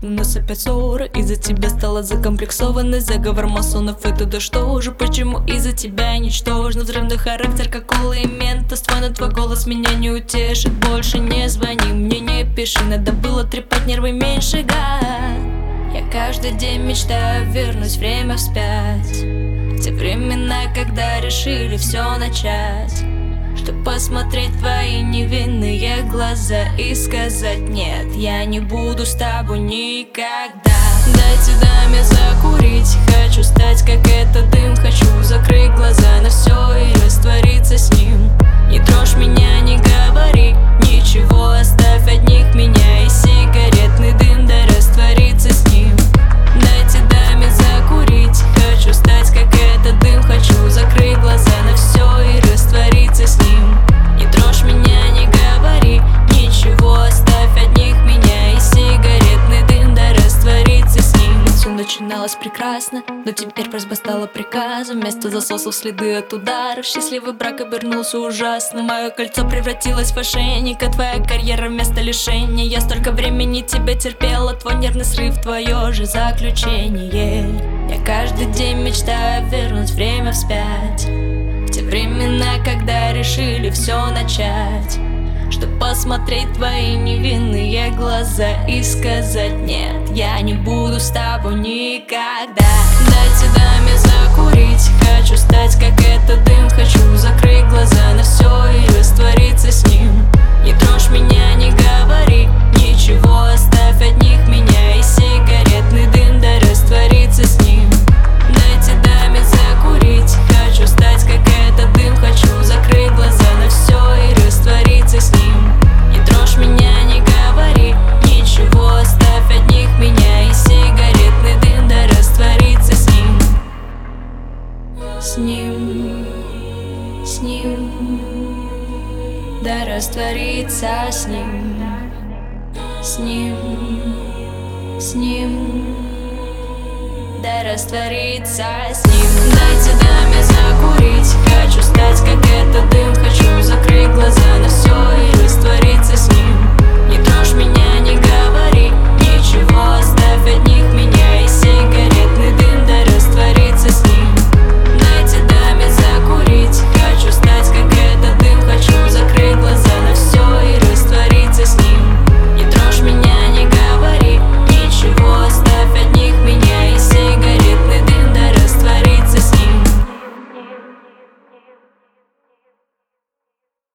У нас опять ссора, из-за тебя стала закомплексованной. Заговор масонов, это да что же? Почему из-за тебя ничтожно? Взрывной характер, как кола и ментос. Твой голос меня не утешит. Больше не звони, мне не пиши. Надо было трепать нервы меньше, гад. Я каждый день мечтаю вернуть время вспять, в те времена, когда решили все начать, чтоб посмотреть твои невинные глаза и сказать: нет, я не буду с тобой никогда. Дайте даме закурить, хочу стать как этот дым. Хочу закрыть глаза на все и раствориться с ним. Не трожь меня, не говори ничего, оставь одних меня и сигаретный дым, да раствориться с ним. Дайте даме закурить, хочу стать как этот дым. Хочу закрыть глаза на все и раствориться с ним. Не трожь меня, не говори ничего, оставь одних меня и сигаретный дым, да раствориться с ним. Все начиналось прекрасно, но теперь просьба стала приказом. Вместо засосов следы от ударов, счастливый брак обернулся ужасно. Мое кольцо превратилось в ошейника, твоя карьера вместо лишения. Я столько времени тебя терпела, твой нервный срыв, твое же заключение. Я каждый день мечтаю вернуть время вспять, в те времена, когда решили все начать, чтоб посмотреть твои невинные глаза и сказать: нет, я не буду с тобой никогда. Дайте даме закурить, хочу стать как этот дым. Хочу закрыть глаза на все и раствориться с ним. Не трожь меня, не говори ничего, оставь одних меня и сигаретный дым, да раствориться с ним. Дайте даме закурить, хочу стать как этот дым. Хочу закрыть глаза на все и раствориться с ним. Не трожь меня, не говори ничего, оставь одних меня и сигаретный дым, да раствориться с ним. С ним, с ним, да раствориться с ним. С ним, с ним, да раствориться с ним. Дайте даме закурить,